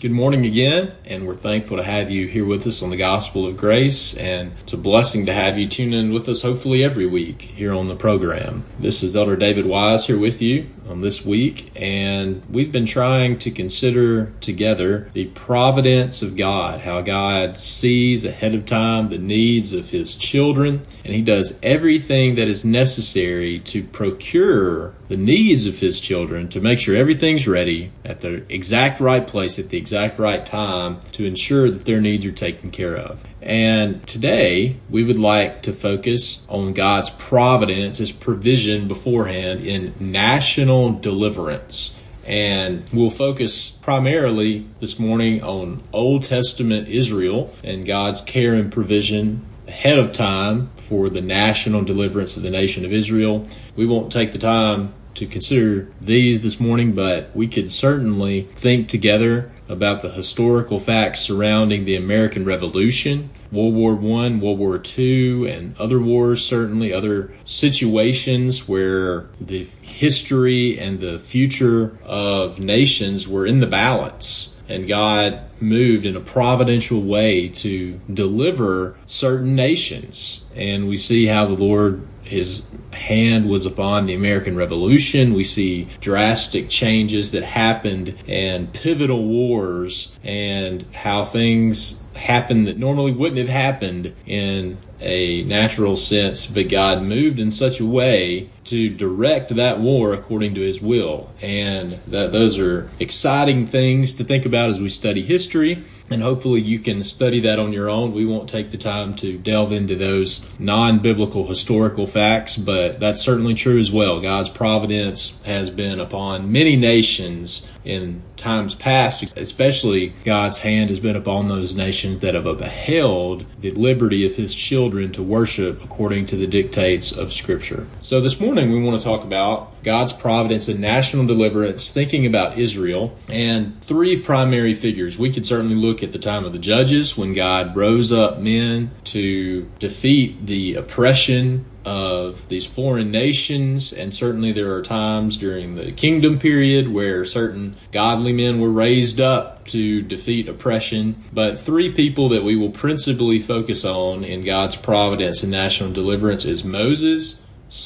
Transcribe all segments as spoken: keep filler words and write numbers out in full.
Good morning again, and we're thankful to have you here with us on the Gospel of Grace, and it's a blessing to have you tune in with us hopefully every week here on the program. This is Elder David Wise here with you on this week, and we've been trying to consider together the providence of God, how God sees ahead of time the needs of His children, and He does everything that is necessary to procure the needs of His children, to make sure everything's ready at the exact right place at the exact right time to ensure that their needs are taken care of. And today, we would like to focus on God's providence, His provision beforehand in national deliverance. And we'll focus primarily this morning on Old Testament Israel and God's care and provision ahead of time for the national deliverance of the nation of Israel. We won't take the time to consider these this morning, but we could certainly think together about the historical facts surrounding the American Revolution, World War One, World War Two, and other wars, certainly other situations where the history and the future of nations were in the balance. And God moved in a providential way to deliver certain nations. And we see how the Lord, His hand was upon the American Revolution. We see drastic changes that happened and pivotal wars and how things happened that normally wouldn't have happened in a natural sense, but God moved in such a way to direct that war according to His will. And that those are exciting things to think about as we study history, and hopefully you can study that on your own. We won't take the time to delve into those non-biblical historical facts, but that's certainly true as well. God's providence has been upon many nations in times past, especially God's hand has been upon those nations that have upheld the liberty of His children to worship according to the dictates of Scripture. So this morning we want to talk about God's providence and national deliverance, thinking about Israel, and three primary figures. We could certainly look at the time of the Judges, when God rose up men to defeat the oppression of these foreign nations, and certainly there are times during the kingdom period where certain godly men were raised up to defeat oppression. But three people that we will principally focus on in God's providence and national deliverance is Moses,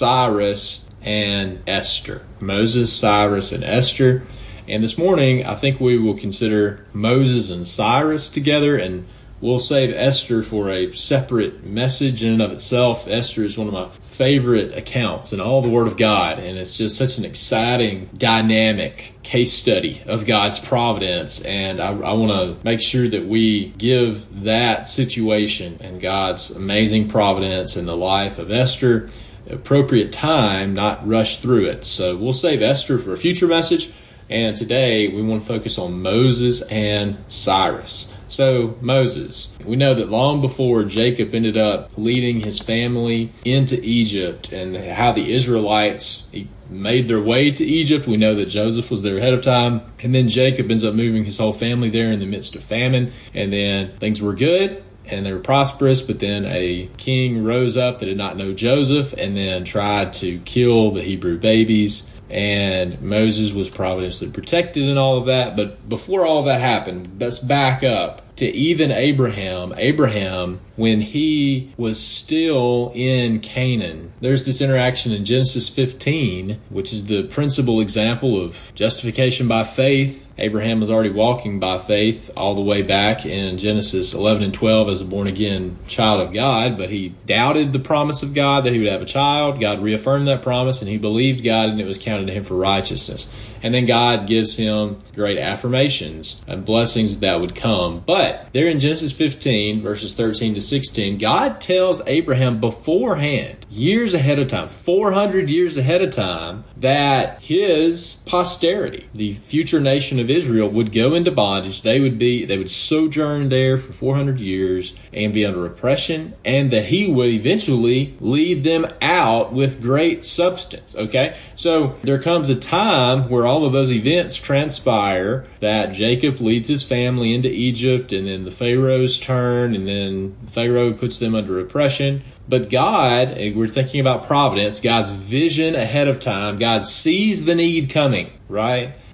Cyrus, and Esther. Moses, Cyrus, and Esther. And this morning, I think we will consider Moses and Cyrus together, and we'll save Esther for a separate message in and of itself. Esther is one of my favorite accounts in all the Word of God, and it's just such an exciting, dynamic case study of God's providence. And I, I want to make sure that we give that situation and God's amazing providence in the life of Esther appropriate time, not rush through it. So we'll save Esther for a future message, and today we want to focus on Moses and Cyrus. So Moses, we know that long before Jacob ended up leading his family into Egypt and how the Israelites made their way to Egypt, we know that Joseph was there ahead of time, and then Jacob ends up moving his whole family there in the midst of famine, and then things were good and they were prosperous, but then a king rose up that did not know Joseph and then tried to kill the Hebrew babies. And Moses was providentially protected in all of that. But before all of that happened, let's back up to even Abraham. Abraham, when he was still in Canaan, there's this interaction in Genesis fifteen, which is the principal example of justification by faith. Abraham was already walking by faith all the way back in Genesis eleven and twelve as a born-again child of God, but he doubted the promise of God that he would have a child. God reaffirmed that promise, and he believed God, and it was counted to him for righteousness. And then God gives him great affirmations and blessings that would come. But there in Genesis fifteen, verses thirteen to sixteen, God tells Abraham beforehand, years ahead of time, four hundred years ahead of time, that his posterity, the future nation of Israel, would go into bondage. They would be, they would sojourn there for four hundred years and be under oppression, and that he would eventually lead them out with great substance. Okay? So there comes a time where all of those events transpire, that Jacob leads his family into Egypt, and then the Pharaoh's turn, and then Pharaoh puts them under oppression. But God, and we're thinking about providence, God's vision ahead of time, God sees the need coming, right?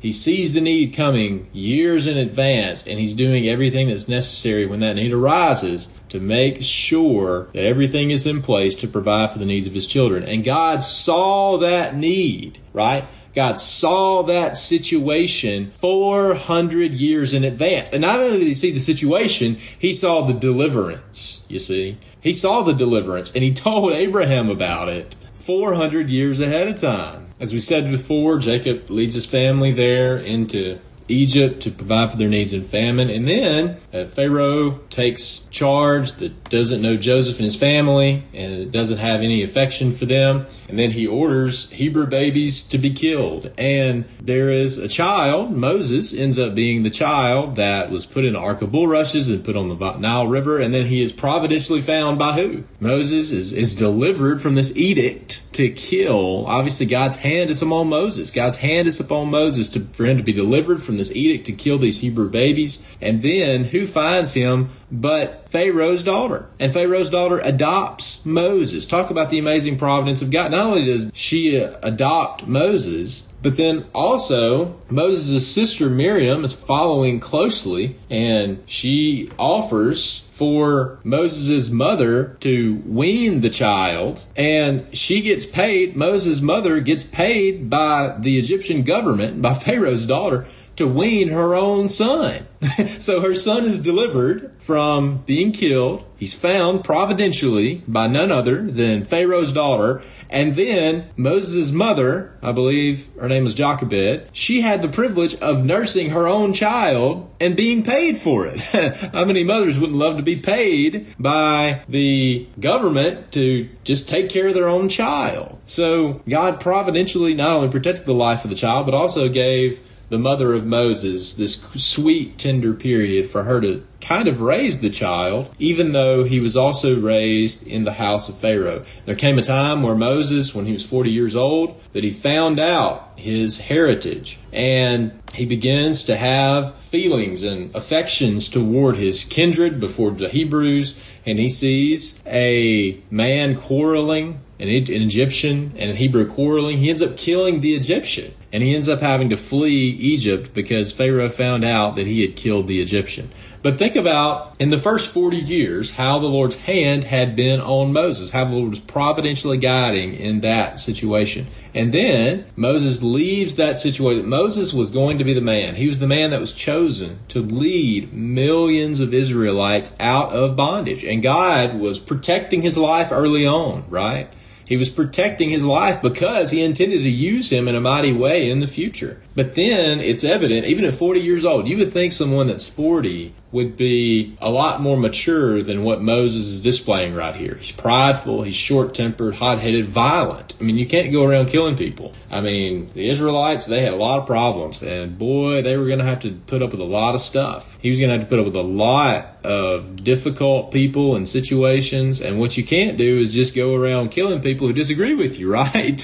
He sees the need coming years in advance, and he's doing everything that's necessary when that need arises to make sure that everything is in place to provide for the needs of his children. And God saw that need, right? God saw that situation four hundred years in advance. And not only did he see the situation, he saw the deliverance, you see. He saw the deliverance, and he told Abraham about it four hundred years ahead of time. As we said before, Jacob leads his family there into Egypt to provide for their needs in famine. And then uh, Pharaoh takes charge that doesn't know Joseph and his family and doesn't have any affection for them. And then he orders Hebrew babies to be killed. And there is a child, Moses ends up being the child that was put in an ark of bulrushes and put on the Nile River. And then he is providentially found by who? Moses is, is delivered from this edict to kill. Obviously, God's hand is upon Moses. God's hand is upon Moses to, for him to be delivered from this edict to kill these Hebrew babies. And then who finds him but Pharaoh's daughter? And Pharaoh's daughter adopts Moses. Talk about the amazing providence of God. Not only does she adopt Moses, but then also Moses' sister Miriam is following closely, and she offers for Moses' mother to wean the child, and she gets paid, Moses' mother gets paid by the Egyptian government, by Pharaoh's daughter, to wean her own son. So her son is delivered from being killed. He's found providentially by none other than Pharaoh's daughter. And then Moses' mother, I believe her name was Jochebed, she had the privilege of nursing her own child and being paid for it. How many mothers wouldn't love to be paid by the government to just take care of their own child? So God providentially not only protected the life of the child, but also gave the mother of Moses this sweet, tender period for her to kind of raise the child, even though he was also raised in the house of Pharaoh. There came a time where Moses, when he was forty years old, that he found out his heritage, and he begins to have feelings and affections toward his kindred before the Hebrews, and he sees a man quarreling, an Egyptian and a Hebrew quarreling. He ends up killing the Egyptian, and he ends up having to flee Egypt because Pharaoh found out that he had killed the Egyptian. But think about, in the first forty years, how the Lord's hand had been on Moses, how the Lord was providentially guiding in that situation. And then Moses leaves that situation. Moses was going to be the man. He was the man that was chosen to lead millions of Israelites out of bondage. And God was protecting his life early on, right? He was protecting his life because he intended to use him in a mighty way in the future. But then it's evident, even at forty years old, you would think someone that's forty would be a lot more mature than what Moses is displaying right here. He's prideful, he's short-tempered, hot-headed, violent. I mean, you can't go around killing people. I mean, the Israelites, they had a lot of problems, and boy, they were going to have to put up with a lot of stuff. He was going to have to put up with a lot of difficult people and situations, and what you can't do is just go around killing people who disagree with you, right?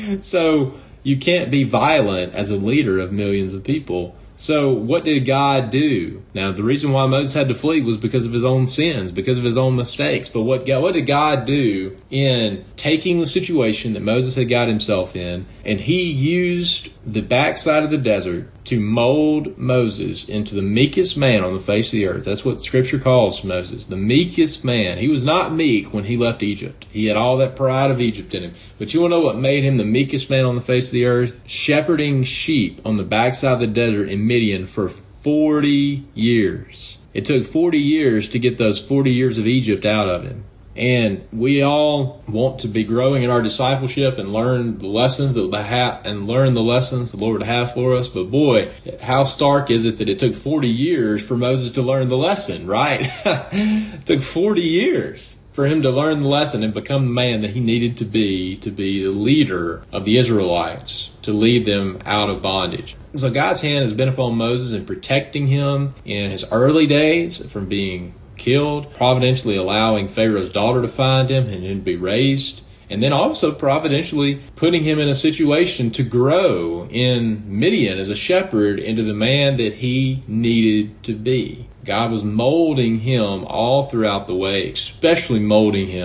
So you can't be violent as a leader of millions of people. So what did God do? Now, the reason why Moses had to flee was because of his own sins, because of his own mistakes. But what God, what did God do in taking the situation that Moses had got himself in, and he used the backside of the desert to mold Moses into the meekest man on the face of the earth. That's what Scripture calls Moses, the meekest man. He was not meek when he left Egypt. He had all that pride of Egypt in him. But you want to know what made him the meekest man on the face of the earth? Shepherding sheep on the backside of the desert in Midian for forty years. It took forty years to get those forty years of Egypt out of him. And we all want to be growing in our discipleship and learn the lessons that the ha- and learn the lessons the Lord would have for us. But boy, how stark is it that it took forty years for Moses to learn the lesson, right? It took forty years for him to learn the lesson and become the man that he needed to be, to be the leader of the Israelites, to lead them out of bondage. So God's hand has been upon Moses in protecting him in his early days from being killed, providentially allowing Pharaoh's daughter to find him and him to be raised, and then also providentially putting him in a situation to grow in Midian as a shepherd into the man that he needed to be. God was molding him all throughout the way, especially molding him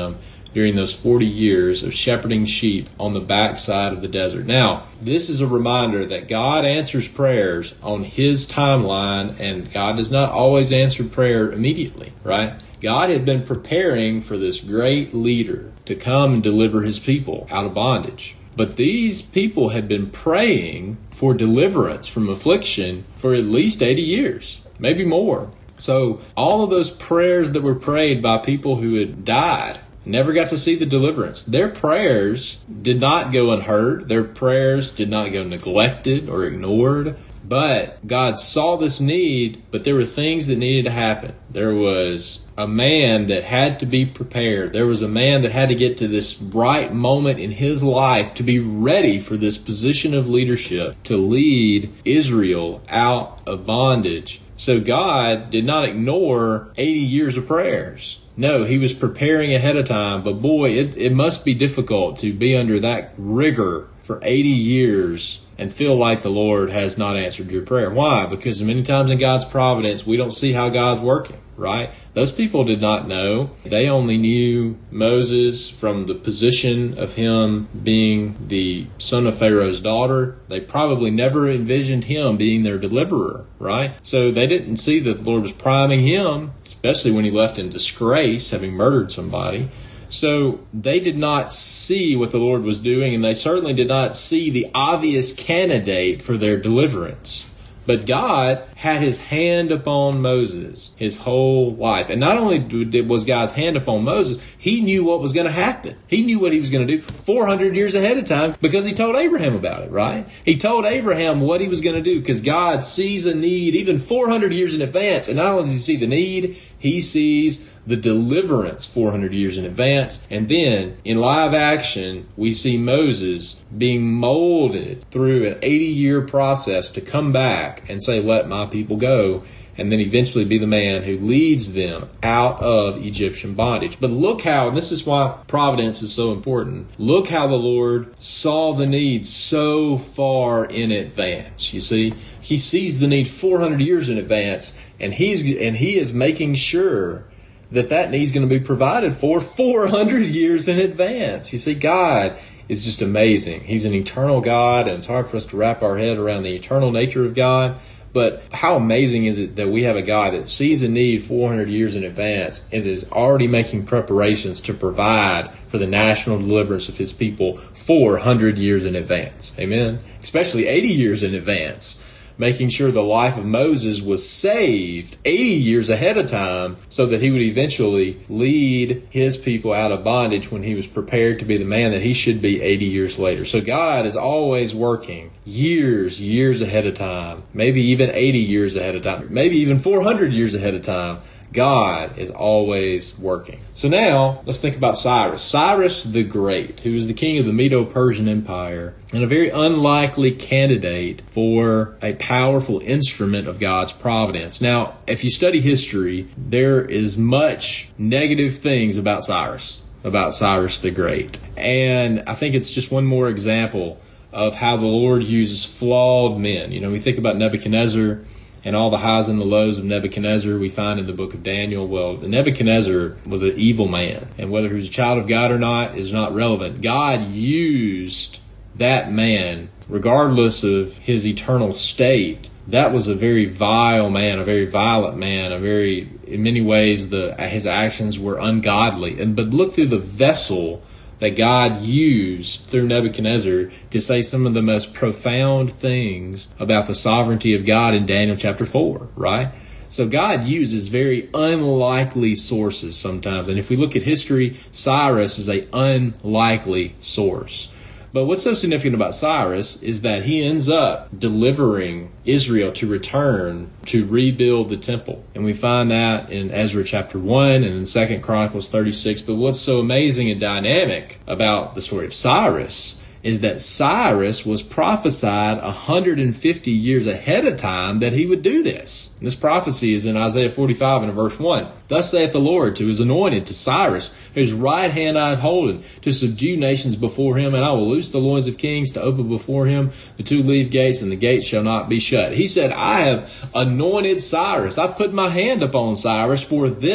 during those forty years of shepherding sheep on the backside of the desert. Now, this is a reminder that God answers prayers on His timeline, and God does not always answer prayer immediately, right? God had been preparing for this great leader to come and deliver His people out of bondage. But these people had been praying for deliverance from affliction for at least eighty years, maybe more. So all of those prayers that were prayed by people who had died never got to see the deliverance. Their prayers did not go unheard. Their prayers did not go neglected or ignored. But God saw this need, but there were things that needed to happen. There was a man that had to be prepared. There was a man that had to get to this right moment in his life to be ready for this position of leadership, to lead Israel out of bondage. So God did not ignore eighty years of prayers. No, He was preparing ahead of time. But boy, it, it must be difficult to be under that rigor for eighty years and feel like the Lord has not answered your prayer. Why? Because many times in God's providence, we don't see how God's working, right? Those people did not know. They only knew Moses from the position of him being the son of Pharaoh's daughter. They probably never envisioned him being their deliverer, right? So they didn't see that the Lord was priming him, especially when he left in disgrace, having murdered somebody. So they did not see what the Lord was doing, and they certainly did not see the obvious candidate for their deliverance. But God had His hand upon Moses his whole life. And not only was God's hand upon Moses, He knew what was going to happen. He knew what He was going to do four hundred years ahead of time because He told Abraham about it, right? He told Abraham what He was going to do because God sees a need even four hundred years in advance. And not only does He see the need, He sees the deliverance four hundred years in advance. And then in live action, we see Moses being molded through an eighty-year process to come back and say, let my people go, and then eventually be the man who leads them out of Egyptian bondage. But look how, and this is why providence is so important, look how the Lord saw the need so far in advance. You see, He sees the need four hundred years in advance, and he's and He is making sure that that need is going to be provided for four hundred years in advance. You see, God is just amazing. He's an eternal God, and it's hard for us to wrap our head around the eternal nature of God. But how amazing is it that we have a God that sees a need four hundred years in advance and is already making preparations to provide for the national deliverance of His people four hundred years in advance. Amen? Especially eighty years in advance, making sure the life of Moses was saved eighty years ahead of time so that he would eventually lead his people out of bondage when he was prepared to be the man that he should be eighty years later. So God is always working years, years ahead of time, maybe even eighty years ahead of time, maybe even four hundred years ahead of time. God is always working. So now let's think about Cyrus. Cyrus the Great, who is the king of the Medo-Persian Empire and a very unlikely candidate for a powerful instrument of God's providence. Now, if you study history, there is much negative things about Cyrus, about Cyrus the Great. And I think it's just one more example of how the Lord uses flawed men. You know, we think about Nebuchadnezzar and all the highs and the lows of Nebuchadnezzar we find in the book of Daniel. Well, Nebuchadnezzar was an evil man, and whether he was a child of God or not is not relevant. God used that man, regardless of his eternal state. That was a very vile man, a very violent man, a very, in many ways, the his actions were ungodly. And but look through the vessel that God used through Nebuchadnezzar to say some of the most profound things about the sovereignty of God in Daniel chapter four, right? So God uses very unlikely sources sometimes. And if we look at history, Cyrus is an unlikely source. But what's so significant about Cyrus is that he ends up delivering Israel to return to rebuild the temple. And we find that in Ezra chapter one and in Second Chronicles thirty-six. But what's so amazing and dynamic about the story of Cyrus is that Cyrus was prophesied one hundred fifty years ahead of time that he would do this. And this prophecy is in Isaiah forty-five and verse one. Thus saith the Lord to his anointed, to Cyrus, whose right hand I have holden, to subdue nations before him, and I will loose the loins of kings, to open before him the two-leaved gates, and the gates shall not be shut. He said, I have anointed Cyrus. I've put my hand upon Cyrus for this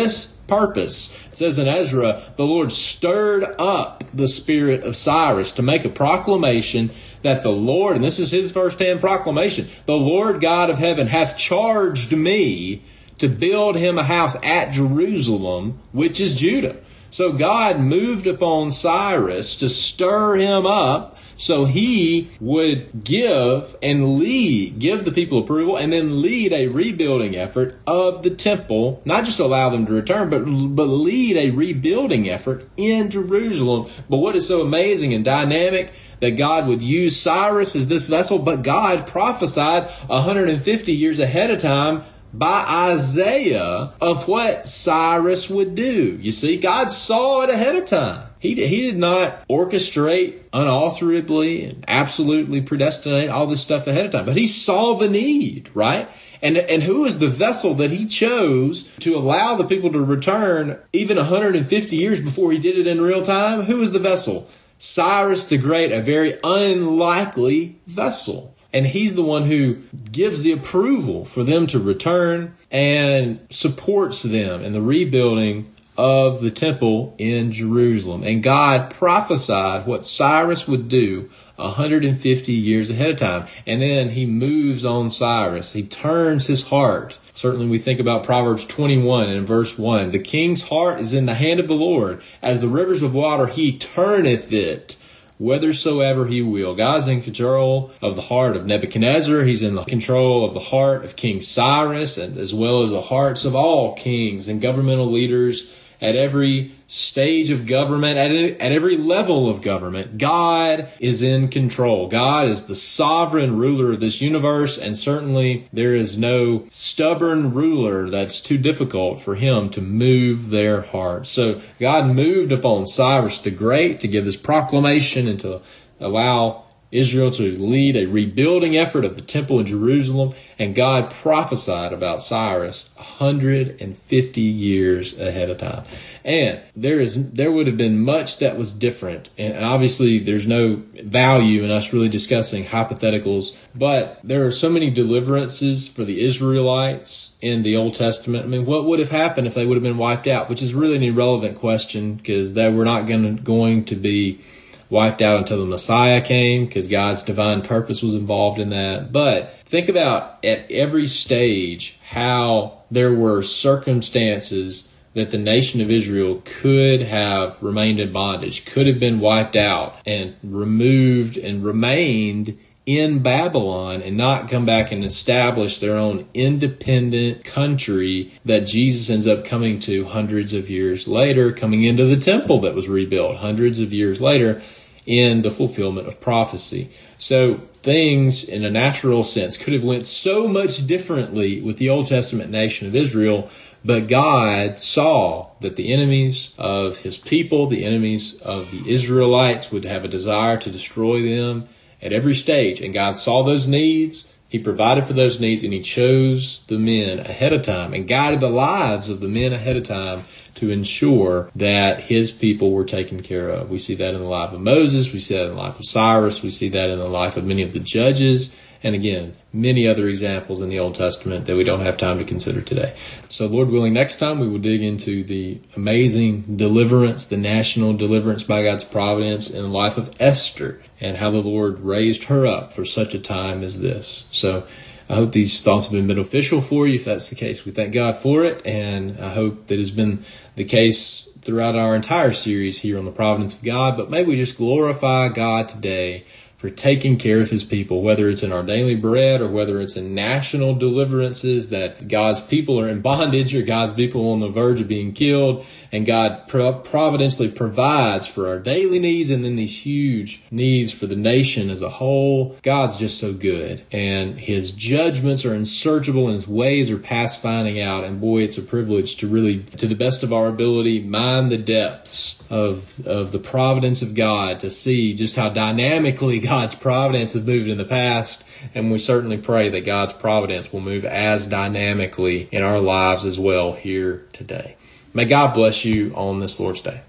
purpose. It says in Ezra, the Lord stirred up the spirit of Cyrus to make a proclamation that the Lord, and this is his firsthand proclamation, the Lord God of heaven hath charged me to build him a house at Jerusalem, which is Judah. So God moved upon Cyrus to stir him up so he would give and lead, give the people approval, and then lead a rebuilding effort of the temple, not just allow them to return, but, but lead a rebuilding effort in Jerusalem. But what is so amazing and dynamic that God would use Cyrus as this vessel, but God prophesied one hundred fifty years ahead of time by Isaiah of what Cyrus would do. You see, God saw it ahead of time. He did, he did not orchestrate unalterably and absolutely predestinate all this stuff ahead of time, but he saw the need, right? And, and who was the vessel that he chose to allow the people to return even one hundred fifty years before he did it in real time? Who was the vessel? Cyrus the Great, a very unlikely vessel. And he's the one who gives the approval for them to return and supports them in the rebuilding of the temple in Jerusalem. And God prophesied what Cyrus would do one hundred fifty years ahead of time. And then he moves on Cyrus. He turns his heart. Certainly we think about Proverbs twenty-one and verse one. The king's heart is in the hand of the Lord. As the rivers of water, he turneth it whithersoever he will. God's in control of the heart of Nebuchadnezzar. He's in the control of the heart of King Cyrus, and as well as the hearts of all kings and governmental leaders at every stage of government, at, at every level of government. God is in control. God is the sovereign ruler of this universe, and certainly there is no stubborn ruler that's too difficult for him to move their hearts. So God moved upon Cyrus the Great to give this proclamation and to allow Israel to lead a rebuilding effort of the temple in Jerusalem, and God prophesied about Cyrus one hundred fifty years ahead of time. And there is there would have been much that was different, and obviously there's no value in us really discussing hypotheticals, but there are so many deliverances for the Israelites in the Old Testament. I mean, what would have happened if they would have been wiped out? Which is really an irrelevant question, because they were not going to, going to be wiped out until the Messiah came, because God's divine purpose was involved in that. But think about at every stage how there were circumstances that the nation of Israel could have remained in bondage, could have been wiped out and removed and remained in Babylon and not come back and establish their own independent country that Jesus ends up coming to hundreds of years later, coming into the temple that was rebuilt hundreds of years later in the fulfillment of prophecy. So things in a natural sense could have went so much differently with the Old Testament nation of Israel, but God saw that the enemies of his people, the enemies of the Israelites, would have a desire to destroy them at every stage. And God saw those needs. He provided for those needs, and he chose the men ahead of time and guided the lives of the men ahead of time to ensure that his people were taken care of. We see that in the life of Moses. We see that in the life of Cyrus. We see that in the life of many of the judges. And again, many other examples in the Old Testament that we don't have time to consider today. So Lord willing, next time we will dig into the amazing deliverance, the national deliverance by God's providence in the life of Esther, and how the Lord raised her up for such a time as this. So I hope these thoughts have been beneficial for you. If that's the case, we thank God for it. And I hope that has been the case throughout our entire series here on the Providence of God. But may we just glorify God today for taking care of his people, whether it's in our daily bread or whether it's in national deliverances that God's people are in bondage or God's people on the verge of being killed, and God providentially provides for our daily needs and then these huge needs for the nation as a whole. God's just so good, and his judgments are unsearchable and his ways are past finding out. And boy, it's a privilege to really, to the best of our ability, mine the depths of, of the providence of God, to see just how dynamically God God's providence has moved in the past, and we certainly pray that God's providence will move as dynamically in our lives as well here today. May God bless you on this Lord's Day.